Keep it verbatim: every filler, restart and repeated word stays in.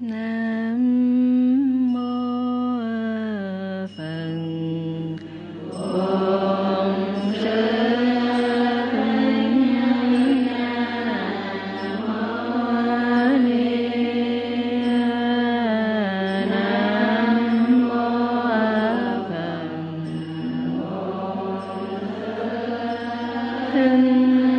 Nam mô Phật. Bổn Sư Thích Ca Mâu Ni. Nam mô Phật. Thích